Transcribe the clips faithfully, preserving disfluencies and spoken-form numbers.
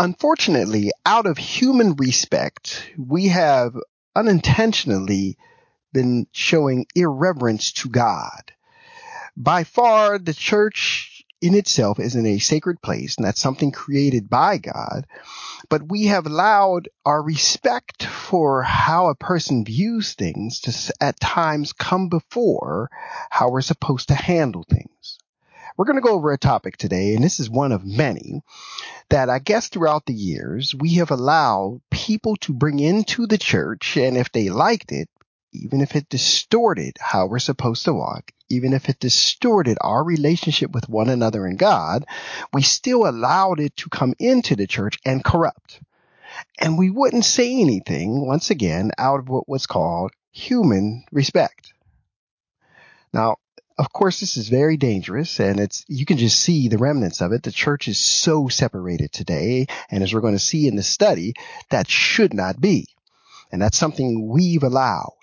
Unfortunately, out of human respect, we have unintentionally been showing irreverence to God. By far, the church in itself isn't a sacred place, and that's something created by God. But we have allowed our respect for how a person views things to at times come before how we're supposed to handle things. We're going to go over a topic today, and this is one of many that I guess throughout the years we have allowed people to bring into the church, and if they liked it, even if it distorted how we're supposed to walk, even if it distorted our relationship with one another and God, we still allowed it to come into the church and corrupt. And we wouldn't say anything, once again, out of what was called human respect. Now, of course, this is very dangerous, and it's you can just see the remnants of it. The church is so separated today, and as we're going to see in the study, that should not be. And that's something we've allowed.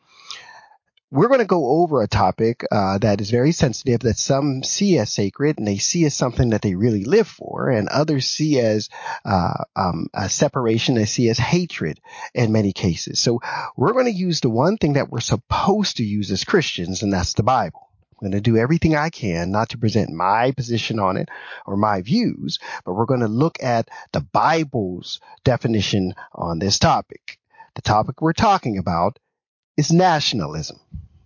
We're going to go over a topic uh, that is very sensitive, that some see as sacred, and they see as something that they really live for, and others see as uh, um, a separation, they see as hatred in many cases. So we're going to use the one thing that we're supposed to use as Christians, and that's the Bible. I'm going to do everything I can not to present my position on it or my views, but we're going to look at the Bible's definition on this topic. The topic we're talking about is nationalism.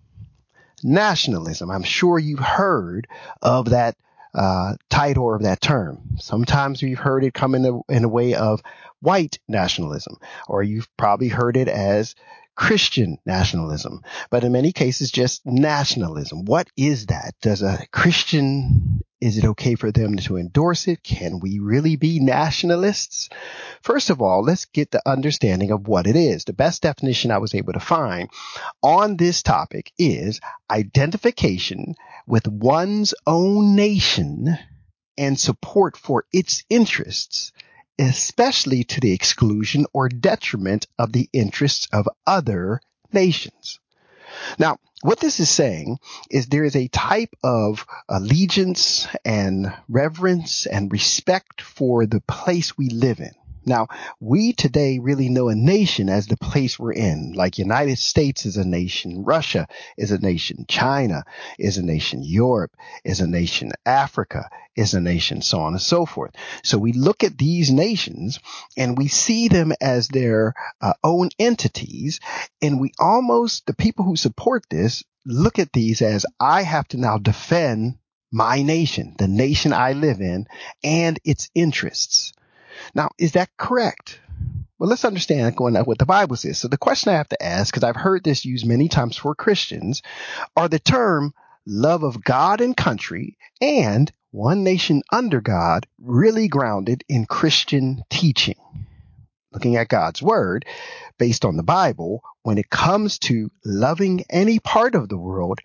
Nationalism. I'm sure you've heard of that uh, title or of that term. Sometimes you've heard it come in a, in a way of white nationalism, or you've probably heard it as Christian nationalism, but in many cases, just nationalism. What is that? Does a Christian, is it okay for them to endorse it? Can we really be nationalists? First of all, let's get the understanding of what it is. The best definition I was able to find on this topic is identification with one's own nation and support for its interests, especially to the exclusion or detriment of the interests of other nations. Now, what this is saying is there is a type of allegiance and reverence and respect for the place we live in. Now, we today really know a nation as the place we're in, like United States is a nation, Russia is a nation, China is a nation, Europe is a nation, Africa is a nation, so on and so forth. So we look at these nations and we see them as their uh, own entities, and we almost, the people who support this, look at these as I have to now defend my nation, the nation I live in, and its interests. Now, is that correct? Well, let's understand going on what the Bible says. So the question I have to ask, because I've heard this used many times for Christians, are the term love of God and country and one nation under God really grounded in Christian teaching? Looking at God's word based on the Bible, when it comes to loving any part of the world,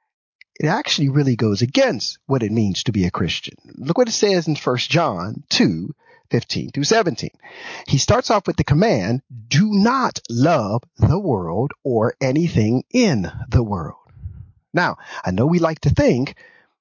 it actually really goes against what it means to be a Christian. Look what it says in First John two, fifteen through seventeen. He starts off with the command, do not love the world or anything in the world. Now, I know we like to think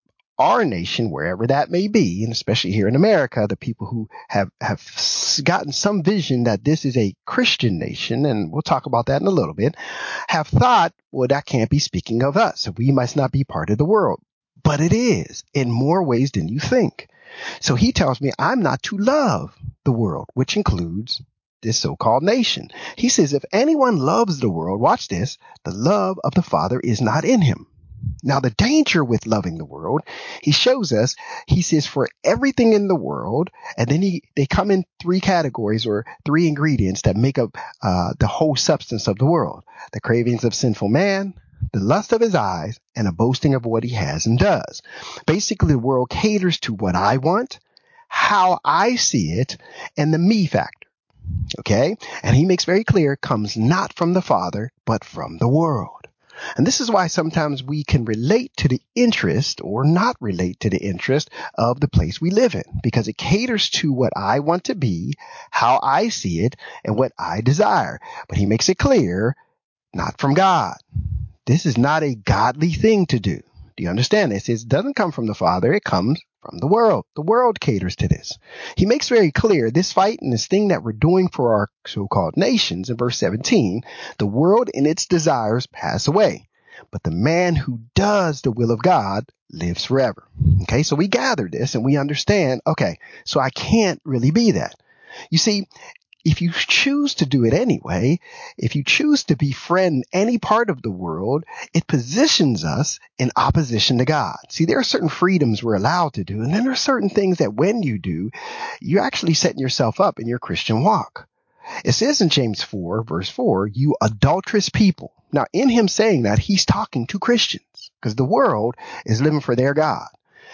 our nation, wherever that may be, and especially here in America, the people who have, have gotten some vision that this is a Christian nation, and we'll talk about that in a little bit, have thought, well, that can't be speaking of us. We must not be part of the world. But it is in more ways than you think. So he tells me I'm not to love the world, which includes this so-called nation. He says, if anyone loves the world, watch this, the love of the Father is not in him. Now, the danger with loving the world, he shows us, he says, for everything in the world, and then he they come in three categories or three ingredients that make up uh, the whole substance of the world. The cravings of sinful man, the lust of his eyes, and a boasting of what he has and does. Basically, the world caters to what I want, how I see it, and the me factor. Okay? And he makes very clear, it comes not from the Father, but from the world. And this is why sometimes we can relate to the interest or not relate to the interest of the place we live in, because it caters to what I want to be, how I see it, and what I desire. But he makes it clear, not from God. This is not a godly thing to do. Do you understand this? It doesn't come from the Father. It comes From the world. The world caters to this. He makes very clear this fight and this thing that we're doing for our so-called nations in verse seventeen, the world and its desires pass away, but the man who does the will of God lives forever. Okay, so we gather this and we understand, okay, so I can't really be that. You see, if you choose to do it anyway, if you choose to befriend any part of the world, it positions us in opposition to God. See, there are certain freedoms we're allowed to do, and then there are certain things that when you do, you're actually setting yourself up in your Christian walk. It says in James four, verse four, you adulterous people. Now, in him saying that, he's talking to Christians because the world is living for their God.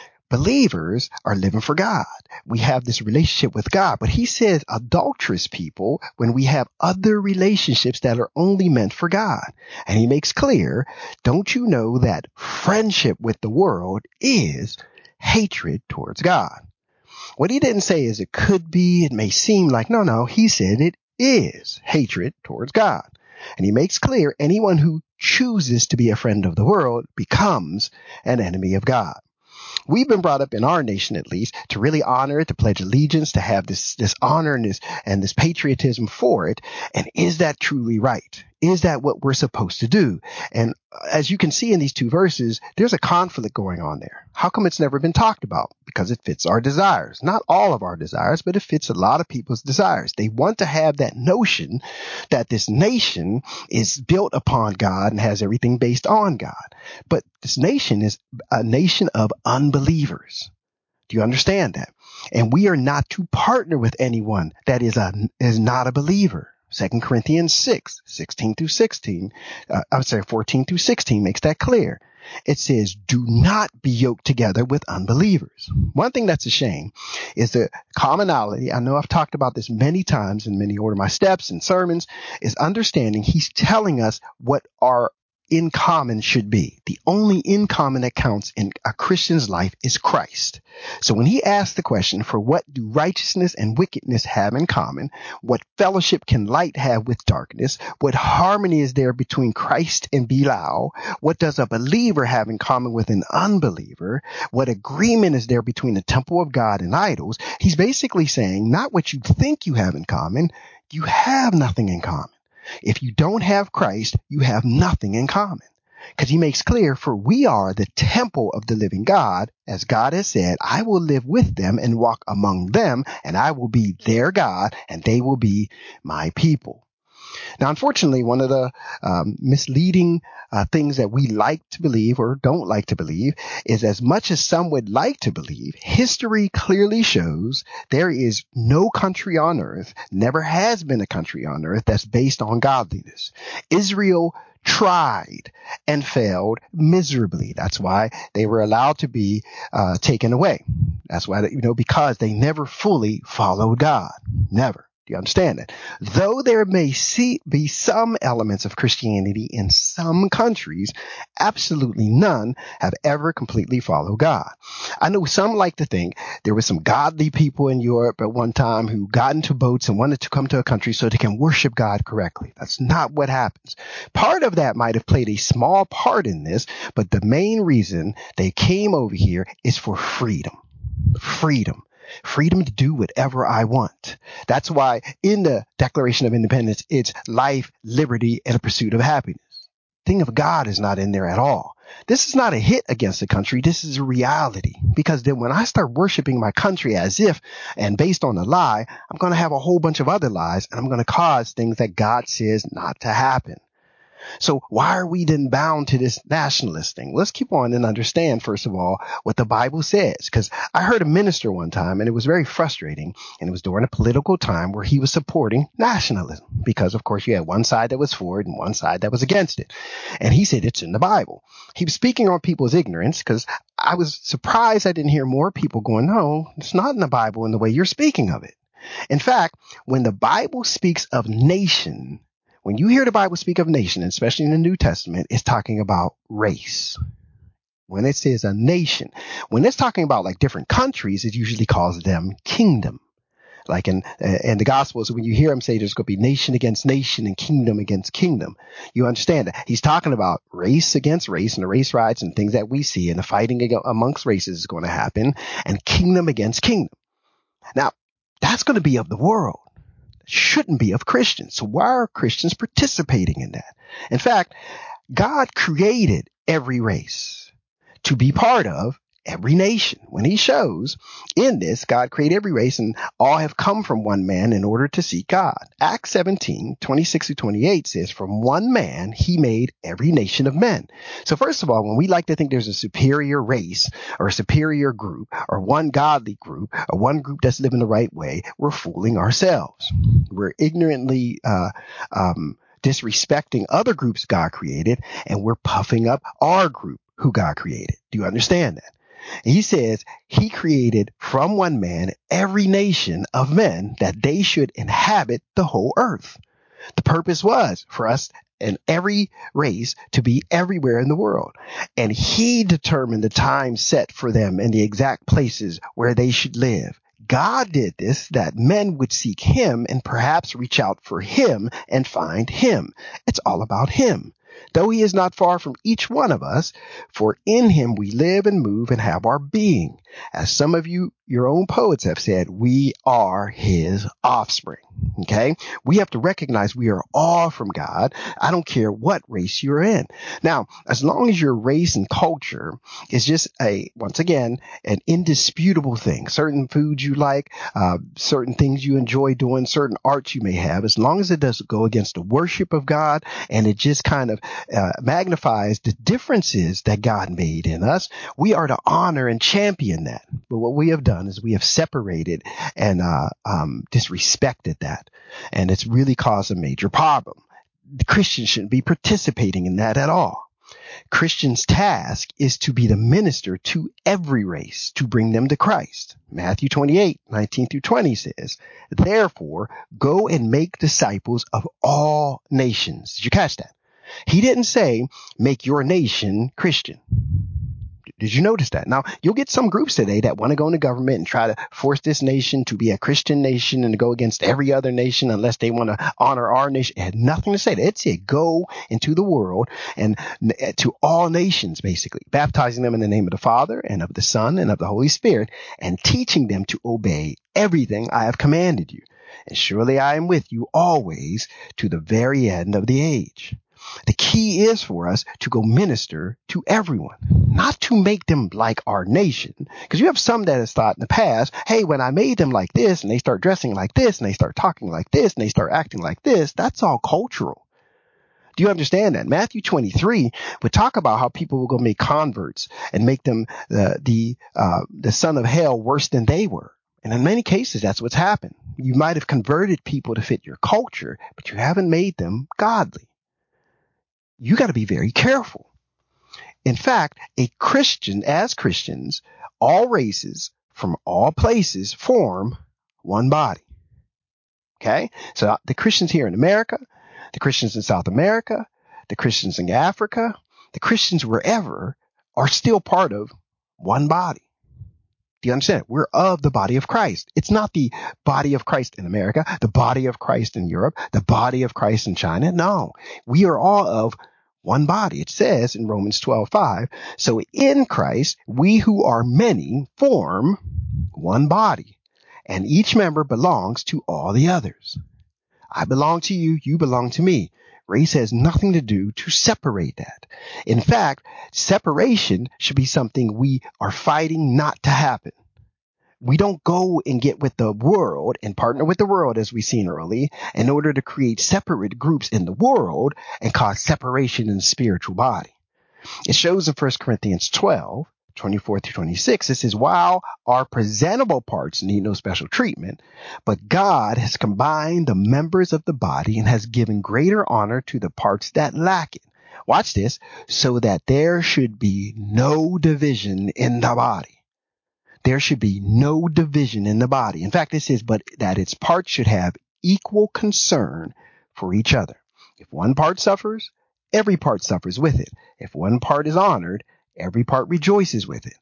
Believers are living for God. We have this relationship with God, but he says adulterous people when we have other relationships that are only meant for God. And he makes clear, don't you know that friendship with the world is hatred towards God? What he didn't say is it could be, it may seem like, no, no, he said it is hatred towards God. And he makes clear anyone who chooses to be a friend of the world becomes an enemy of God. We've been brought up in our nation, at least, to really honor it, to pledge allegiance, to have this, this honor and this, and this patriotism for it. And is that truly right? Is that what we're supposed to do? And as you can see in these two verses, there's a conflict going on there. How come it's never been talked about? Because it fits our desires. Not all of our desires, but it fits a lot of people's desires. They want to have that notion that this nation is built upon God and has everything based on God. But this nation is a nation of unbelievers. Do you understand that? And we are not to partner with anyone that is a is not a believer. Second Corinthians six, sixteen through sixteen, uh, I'm sorry, fourteen through sixteen makes that clear. It says, do not be yoked together with unbelievers. One thing that's a shame is the commonality. I know I've talked about this many times in many Order My Steps and sermons, is understanding he's telling us what our in common should be. The only in common that counts in a Christian's life is Christ. So when he asks the question, for what do righteousness and wickedness have in common? What fellowship can light have with darkness? What harmony is there between Christ and Belial? What does a believer have in common with an unbeliever? What agreement is there between the temple of God and idols? He's basically saying not what you think you have in common. You have nothing in common. If you don't have Christ, you have nothing in common. Because he makes clear, for we are the temple of the living God. As God has said, I will live with them and walk among them, and I will be their God, and they will be my people. Now, unfortunately, one of the um, misleading uh, things that we like to believe or don't like to believe is, as much as some would like to believe, history clearly shows there is no country on earth, never has been a country on earth that's based on godliness. Israel tried and failed miserably. That's why they were allowed to be uh, taken away. That's why, you know, because they never fully followed God. Never. Do you understand that? Though there may see, be some elements of Christianity in some countries, absolutely none have ever completely followed God. I know some like to think there were some godly people in Europe at one time who got into boats and wanted to come to a country so they can worship God correctly. That's not what happens. Part of that might have played a small part in this, but the main reason they came over here is for freedom. Freedom. Freedom to do whatever I want. That's why in the Declaration of Independence, it's life, liberty, and a pursuit of happiness. The thing of God is not in there at all. This is not a hit against the country. This is a reality. Because then when I start worshiping my country as if and based on a lie, I'm going to have a whole bunch of other lies, and I'm going to cause things that God says not to happen. So why are we then bound to this nationalist thing? Let's keep on and understand, first of all, what the Bible says. Because I heard a minister one time, and it was very frustrating. And it was during a political time where he was supporting nationalism. Because, of course, you had one side that was for it and one side that was against it. And he said it's in the Bible. He was speaking on people's ignorance, because I was surprised I didn't hear more people going, no, it's not in the Bible in the way you're speaking of it. In fact, when the Bible speaks of nation, when you hear the Bible speak of nation, especially in the New Testament, it's talking about race. When it says a nation, when it's talking about like different countries, it usually calls them kingdom. Like in, in the Gospels, when you hear him say there's going to be nation against nation and kingdom against kingdom, you understand that he's talking about race against race and the race riots and things that we see, and the fighting amongst races is going to happen, and kingdom against kingdom. Now, that's going to be of the world. It shouldn't be of Christians. So why are Christians participating in that? In fact, God created every race to be part of every nation. When he shows in this, God created every race and all have come from one man in order to seek God. Acts seventeen, twenty-six to twenty-eight says, from one man, he made every nation of men. So first of all, when we like to think there's a superior race or a superior group or one godly group or one group that's living the right way, we're fooling ourselves. We're ignorantly, uh, um, disrespecting other groups God created, and we're puffing up our group who God created. Do you understand that? He says he created from one man every nation of men that they should inhabit the whole earth. The purpose was for us and every race to be everywhere in the world. And he determined the time set for them and the exact places where they should live. God did this that men would seek him and perhaps reach out for him and find him. It's all about him. Though he is not far from each one of us, for in him we live and move and have our being. As some of you, your own poets have said, we are his offspring. Okay. We have to recognize we are all from God. I don't care what race you're in. Now, as long as your race and culture is just a, once again, an indisputable thing, certain foods you like, uh, certain things you enjoy doing, certain arts you may have, as long as it doesn't go against the worship of God and it just kind of uh, magnifies the differences that God made in us, we are to honor and champion that. But what we have done is we have separated and uh, um, disrespected that. And it's really caused a major problem. The Christians shouldn't be participating in that at all. Christians' task is to be the minister to every race to bring them to Christ. Matthew twenty-eight, nineteen through twenty says, therefore, go and make disciples of all nations. Did you catch that? He didn't say, make your nation Christian. Did you notice that? Now, you'll get some groups today that want to go into government and try to force this nation to be a Christian nation and to go against every other nation unless they want to honor our nation. It had nothing to say. It said go into the world and to all nations, basically, baptizing them in the name of the Father and of the Son and of the Holy Spirit and teaching them to obey everything I have commanded you. And surely I am with you always to the very end of the age. The key is for us to go minister to everyone, not to make them like our nation. Because you have some that has thought in the past, hey, when I made them like this and they start dressing like this and they start talking like this and they start acting like this, that's all cultural. Do you understand that? Matthew twenty-three would talk about how people will go make converts and make them uh, the uh, the son of hell worse than they were. And in many cases, that's what's happened. You might have converted people to fit your culture, but you haven't made them godly. You got to be very careful. In fact, a Christian, as Christians, all races from all places form one body. Okay. So the Christians here in America, the Christians in South America, the Christians in Africa, the Christians wherever are still part of one body. Do you understand? We're of the body of Christ. It's not the body of Christ in America, the body of Christ in Europe, the body of Christ in China. No, we are all of one body. It says in Romans twelve five, so in Christ, we who are many form one body, and each member belongs to all the others. I belong to you, you belong to me. Race has nothing to do to separate that. In fact, separation should be something we are fighting not to happen. We don't go and get with the world and partner with the world, as we've seen early, in order to create separate groups in the world and cause separation in the spiritual body. It shows in First Corinthians twelve, twenty-four through twenty-six, it says, while our presentable parts need no special treatment, but God has combined the members of the body and has given greater honor to the parts that lack it. Watch this, so that there should be no division in the body. There should be no division in the body. In fact, it says, but that its parts should have equal concern for each other. If one part suffers, every part suffers with it. If one part is honored, every part rejoices with it.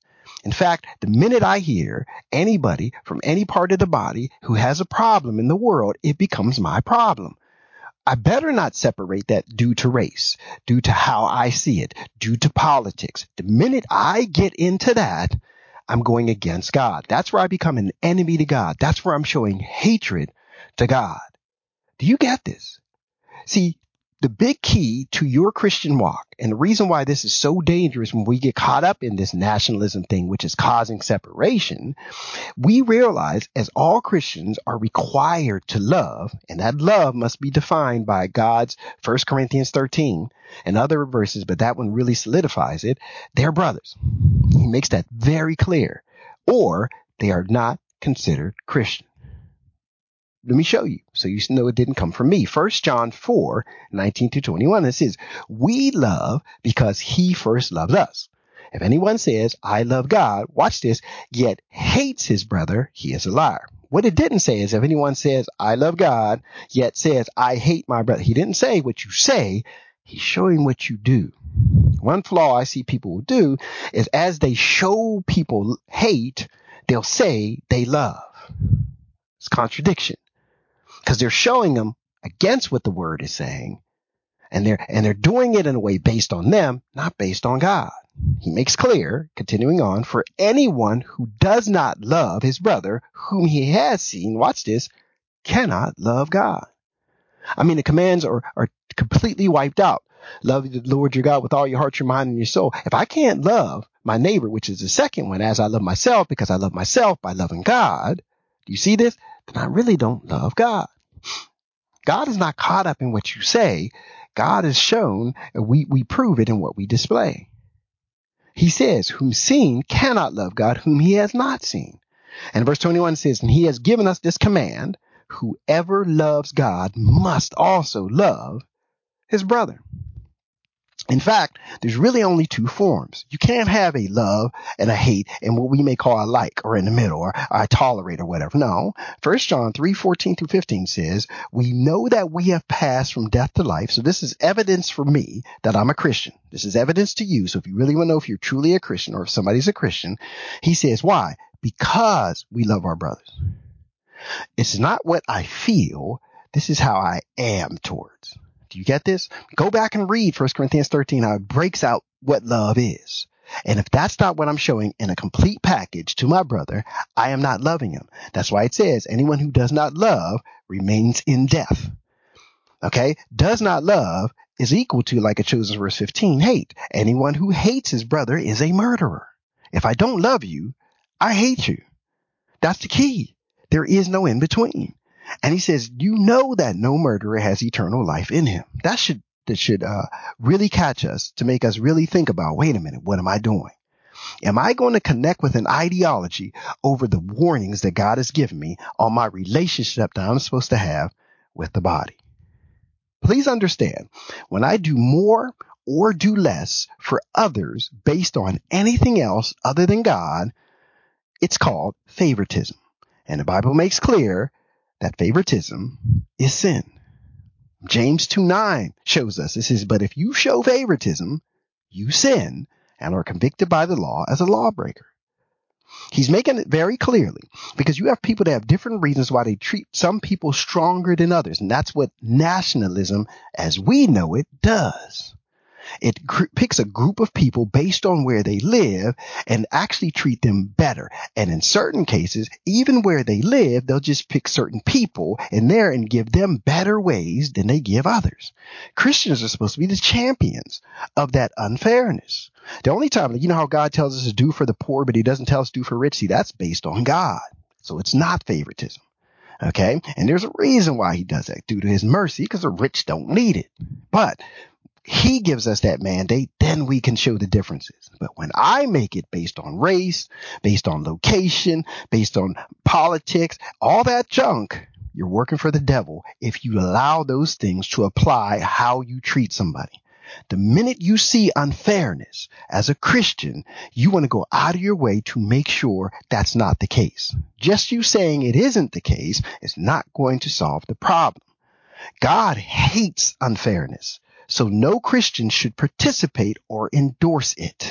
In fact, the minute I hear anybody from any part of the body who has a problem in the world, it becomes my problem. I better not separate that due to race, due to how I see it, due to politics. The minute I get into that, I'm going against God. That's where I become an enemy to God. That's where I'm showing hatred to God. Do you get this? See, the big key to your Christian walk, and the reason why this is so dangerous when we get caught up in this nationalism thing, which is causing separation, we realize as all Christians are required to love, and that love must be defined by God's First Corinthians thirteen and other verses, but that one really solidifies it. They're brothers. He makes that very clear, or they are not considered Christian. Let me show you so you know it didn't come from me. First John four, nineteen to twenty-one, it says, we love because he first loved us. If anyone says, I love God, watch this, yet hates his brother, he is a liar. What it didn't say is if anyone says, I love God, yet says, I hate my brother. He didn't say what you say. He's showing what you do. One flaw I see people will do is as they show people hate, they'll say they love. It's contradiction. Because they're showing them against what the word is saying, and they're and they're doing it in a way based on them, not based on God. He makes clear, continuing on, for anyone who does not love his brother, whom he has seen, watch this, cannot love God. I mean, the commands are, are completely wiped out. Love the Lord your God with all your heart, your mind, and your soul. If I can't love my neighbor, which is the second one, as I love myself, because I love myself by loving God, do you see this? Then I really don't love God. God is not caught up in what you say. God is shown, and we, we prove it in what we display. He says, whom seen cannot love God, whom he has not seen. And verse twenty-one says, and he has given us this command, whoever loves God must also love his brother. In fact, there's really only two forms. You can't have a love and a hate and what we may call a like or in the middle or I tolerate or whatever. No. First John three, fourteen through fifteen says, we know that we have passed from death to life. So this is evidence for me that I'm a Christian. This is evidence to you. So if you really want to know if you're truly a Christian or if somebody's a Christian, he says, why? Because we love our brothers. It's not what I feel. This is how I am towards. Do you get this? Go back and read First Corinthians thirteen, how it breaks out what love is. And if that's not what I'm showing in a complete package to my brother, I am not loving him. That's why it says anyone who does not love remains in death. Okay? Does not love is equal to, like it shows in verse fifteen, hate. Anyone who hates his brother is a murderer. If I don't love you, I hate you. That's the key. There is no in between. And he says, you know that no murderer has eternal life in him. That should, that should, uh, really catch us to make us really think about, wait a minute, what am I doing? Am I going to connect with an ideology over the warnings that God has given me on my relationship that I'm supposed to have with the body? Please understand, when I do more or do less for others based on anything else other than God, it's called favoritism. And the Bible makes clear that favoritism is sin. James two nine shows us, it says, but if you show favoritism, you sin and are convicted by the law as a lawbreaker. He's making it very clearly because you have people that have different reasons why they treat some people stronger than others. And that's what nationalism, as we know it, does. It gr- picks a group of people based on where they live and actually treat them better. And in certain cases, even where they live, they'll just pick certain people in there and give them better ways than they give others. Christians are supposed to be the champions of that unfairness. The only time, you know how God tells us to do for the poor, but he doesn't tell us to do for rich. See, that's based on God. So it's not favoritism. Okay. And there's a reason why he does that, due to his mercy, because the rich don't need it. But he gives us that mandate, then we can show the differences. But when I make it based on race, based on location, based on politics, all that junk, you're working for the devil if you allow those things to apply how you treat somebody. The minute you see unfairness as a Christian, you want to go out of your way to make sure that's not the case. Just you saying it isn't the case is not going to solve the problem. God hates unfairness. So no Christian should participate or endorse it.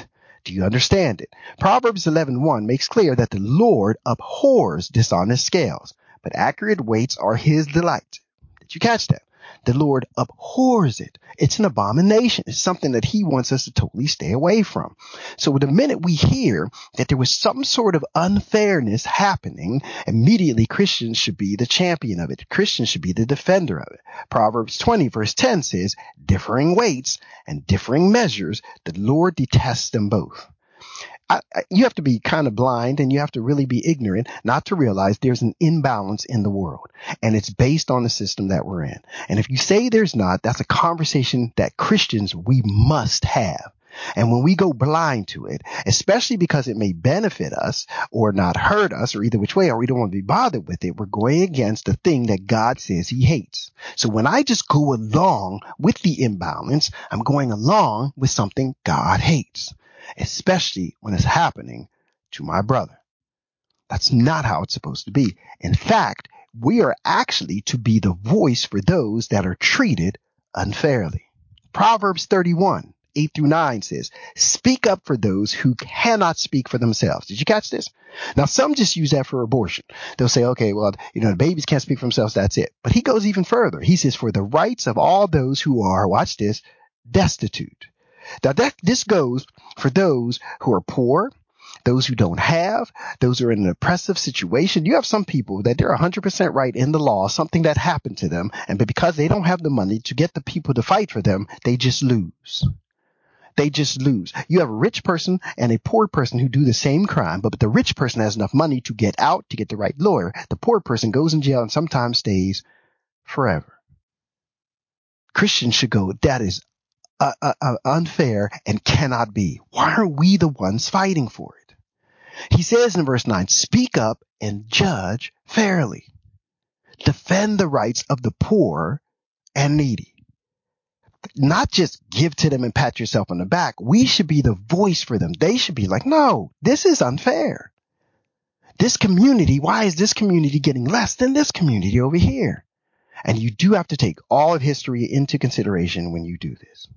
Do you understand it? Proverbs eleven one makes clear that the Lord abhors dishonest scales, but accurate weights are his delight. Did you catch that? The Lord abhors it. It's an abomination. It's something that he wants us to totally stay away from. So the minute we hear that there was some sort of unfairness happening, immediately Christians should be the champion of it. Christians should be the defender of it. Proverbs twenty verse ten says, differing weights and differing measures, the Lord detests them both. I, I, you have to be kind of blind and you have to really be ignorant not to realize there's an imbalance in the world, and it's based on the system that we're in. And if you say there's not, that's a conversation that Christians, we must have. And when we go blind to it, especially because it may benefit us or not hurt us or either which way, or we don't want to be bothered with it, we're going against the thing that God says he hates. So when I just go along with the imbalance, I'm going along with something God hates, especially when it's happening to my brother. That's not how it's supposed to be. In fact, we are actually to be the voice for those that are treated unfairly. Proverbs thirty-one, eight through nine says, speak up for those who cannot speak for themselves. Did you catch this? Now, some just use that for abortion. They'll say, okay, well, you know, the babies can't speak for themselves. That's it. But he goes even further. He says, for the rights of all those who are, watch this, destitute. Now that this goes for those who are poor, those who don't have, those who are in an oppressive situation. You have some people that they're one hundred percent right in the law, something that happened to them, and but because they don't have the money to get the people to fight for them, they just lose. They just lose. You have a rich person and a poor person who do the same crime, but the rich person has enough money to get out, to get the right lawyer. The poor person goes in jail and sometimes stays forever. Christians should go, that is Uh, uh, uh, unfair and cannot be. Why are we the ones fighting for it? He says in verse nine, speak up and judge fairly. Defend the rights of the poor and needy. Not just give to them and pat yourself on the back. We should be the voice for them. They should be like, no, this is unfair. This community, why is this community getting less than this community over here? And you do have to take all of history into consideration when you do this.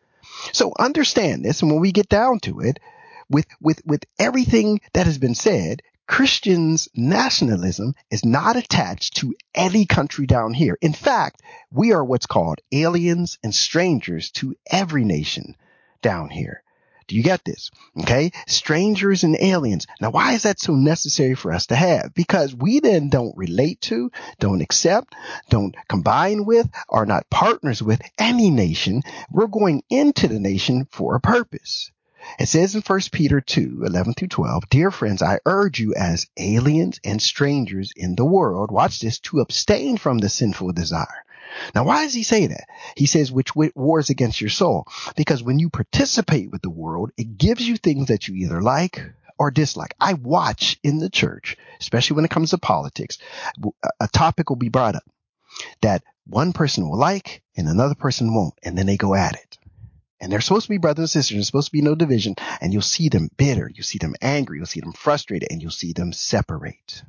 So understand this, and when we get down to it, with, with, with everything that has been said, Christians' nationalism is not attached to any country down here. In fact, we are what's called aliens and strangers to every nation down here. Do you get this? Okay. Strangers and aliens. Now, why is that so necessary for us to have? Because we then don't relate to, don't accept, don't combine with, are not partners with any nation. We're going into the nation for a purpose. It says in First Peter two, eleven through twelve, dear friends, I urge you as aliens and strangers in the world, watch this, to abstain from the sinful desire. Now, why does he say that? He says, which wars against your soul. Because when you participate with the world, it gives you things that you either like or dislike. I watch in the church, especially when it comes to politics, a topic will be brought up that one person will like and another person won't, and then they go at it. And they're supposed to be brothers and sisters. There's supposed to be no division. And you'll see them bitter. You'll see them angry. You'll see them frustrated, and you'll see them separate.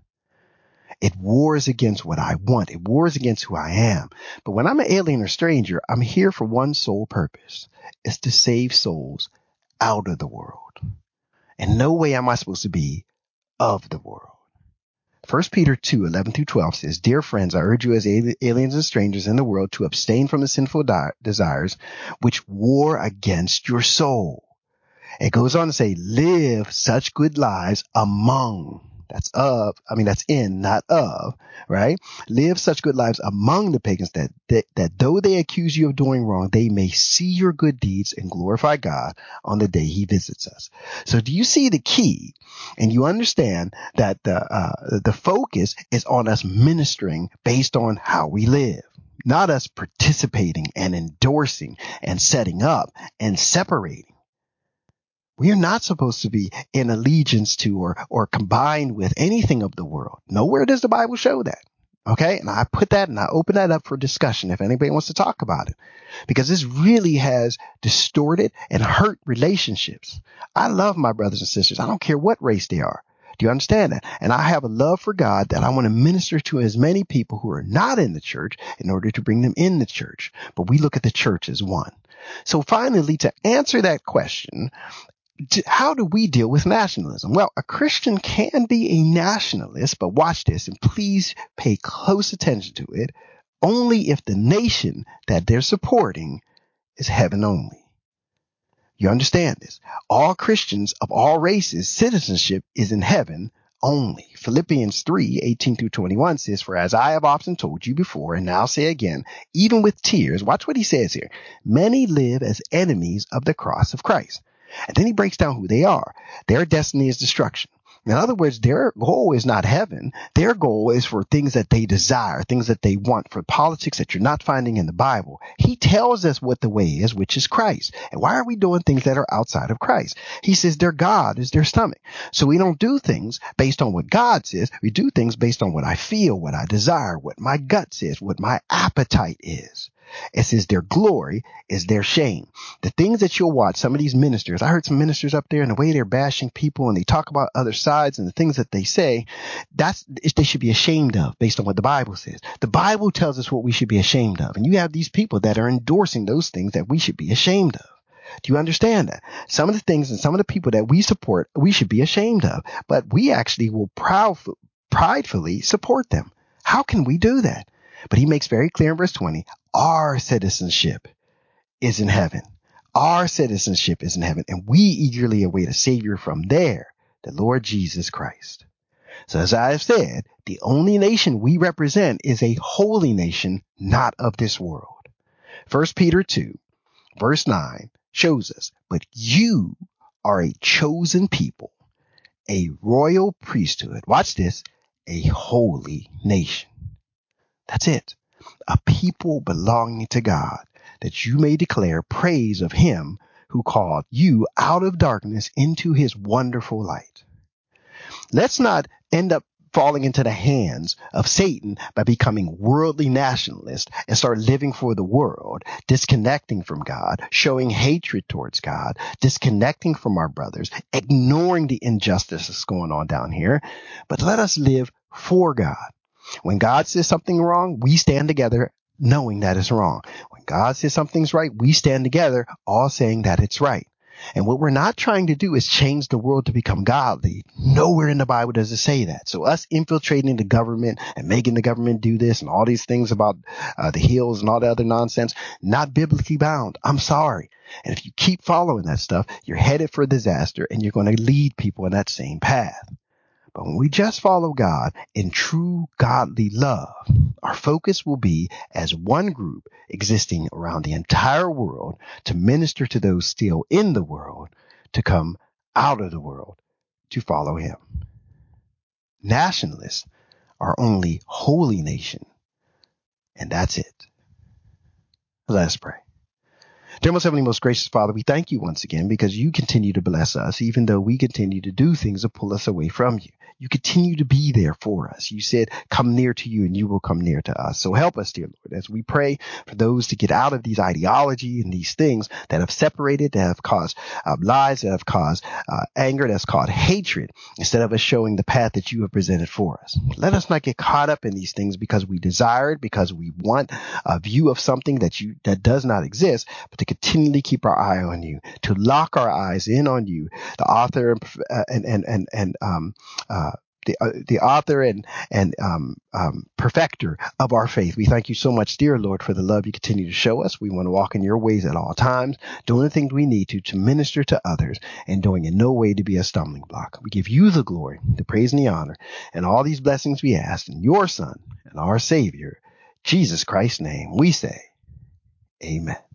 It wars against what I want. It wars against who I am. But when I'm an alien or stranger, I'm here for one sole purpose. It's to save souls out of the world. In no way am I supposed to be of the world. First Peter two, eleven through twelve says, dear friends, I urge you as aliens and strangers in the world to abstain from the sinful di- desires which war against your soul. It goes on to say, live such good lives among, that's of, I mean, that's in, not of, right? Live such good lives among the pagans that, that, that though they accuse you of doing wrong, they may see your good deeds and glorify God on the day he visits us. So do you see the key? And you understand that the, uh, the focus is on us ministering based on how we live, not us participating and endorsing and setting up and separating. We are not supposed to be in allegiance to or, or combined with anything of the world. Nowhere does the Bible show that. Okay. And I put that and I open that up for discussion if anybody wants to talk about it, because this really has distorted and hurt relationships. I love my brothers and sisters. I don't care what race they are. Do you understand that? And I have a love for God that I want to minister to as many people who are not in the church in order to bring them in the church. But we look at the church as one. So finally, to answer that question, how do we deal with nationalism? Well, a Christian can be a nationalist, but watch this and please pay close attention to it, only if the nation that they're supporting is heaven only. You understand this? All Christians of all races, citizenship is in heaven only. Philippians three, eighteen through twenty-one says, for as I have often told you before, and now say again, even with tears, watch what he says here. Many live as enemies of the cross of Christ. And then he breaks down who they are. Their destiny is destruction. In other words, their goal is not heaven. Their goal is for things that they desire, things that they want, for politics that you're not finding in the Bible. He tells us what the way is, which is Christ. And why are we doing things that are outside of Christ? He says their God is their stomach. So we don't do things based on what God says. We do things based on what I feel, what I desire, what my gut says, what my appetite is. It says their glory is their shame. The things that you'll watch, some of these ministers, I heard some ministers up there and the way they're bashing people and they talk about other sides and the things that they say, that's, they should be ashamed of based on what the Bible says. The Bible tells us what we should be ashamed of. And you have these people that are endorsing those things that we should be ashamed of. Do you understand that? Some of the things and some of the people that we support, we should be ashamed of, but we actually will proud, pridefully support them. How can we do that? But he makes very clear in verse twenty, our citizenship is in heaven. Our citizenship is in heaven, and we eagerly await a Savior from there, the Lord Jesus Christ. So as I have said, the only nation we represent is a holy nation, not of this world. First Peter two, verse nine shows us, but you are a chosen people, a royal priesthood. Watch this, a holy nation. That's it. A people belonging to God, that you may declare praise of him who called you out of darkness into his wonderful light. Let's not end up falling into the hands of Satan by becoming worldly nationalists and start living for the world, disconnecting from God, showing hatred towards God, disconnecting from our brothers, ignoring the injustice that's going on down here. But let us live for God. When God says something wrong, we stand together knowing that it's wrong. When God says something's right, we stand together all saying that it's right. And what we're not trying to do is change the world to become godly. Nowhere in the Bible does it say that. So us infiltrating the government and making the government do this and all these things about uh, the hills and all the other nonsense, not biblically bound. I'm sorry. And if you keep following that stuff, you're headed for disaster and you're going to lead people in that same path. But when we just follow God in true godly love, our focus will be as one group existing around the entire world to minister to those still in the world, to come out of the world to follow him. Nationalists are only holy nation, and that's it. Let us pray. Dear most heavenly, most gracious Father, we thank you once again because you continue to bless us, even though we continue to do things to pull us away from you. You continue to be there for us. You said, come near to you and you will come near to us. So help us, dear Lord, as we pray for those to get out of these ideology and these things that have separated, that have caused uh, lies, that have caused uh, anger, that's caused hatred, instead of us showing the path that you have presented for us. Let us not get caught up in these things because we desire it, because we want a view of something that you that does not exist, but to continually keep our eye on you, to lock our eyes in on you, the author and uh, and and and, and um uh the uh, the author and and um, um, perfecter of our faith. We thank you so much, dear Lord, for the love you continue to show us. We want to walk in your ways at all times, doing the things we need to to minister to others, and doing in no way to be a stumbling block. We give you the glory, the praise, and the honor, and all these blessings we ask in your Son and our Savior, Jesus Christ's name. We say, Amen.